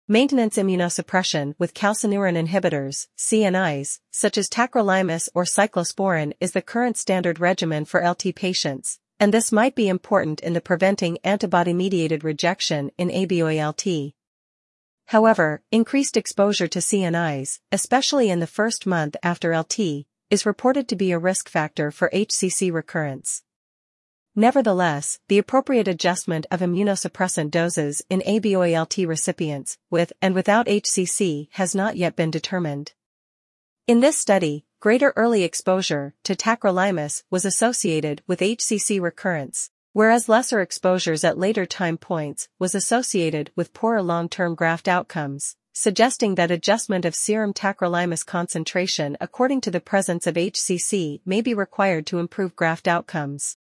Maintenance immunosuppression with calcineurin inhibitors, CNIs, such as tacrolimus or cyclosporin is the current standard regimen for LT patients, and this might be important in the preventing antibody-mediated rejection in ABOA-LT. However, increased exposure to CNIs, especially in the first month after LT, is reported to be a risk factor for HCC recurrence. Nevertheless, the appropriate adjustment of immunosuppressant doses in ABOA-LT recipients with and without HCC has not yet been determined. In this study, greater early exposure to tacrolimus was associated with HCC recurrence, whereas lesser exposures at later time points was associated with poorer long-term graft outcomes, suggesting that adjustment of serum tacrolimus concentration according to the presence of HCC may be required to improve graft outcomes.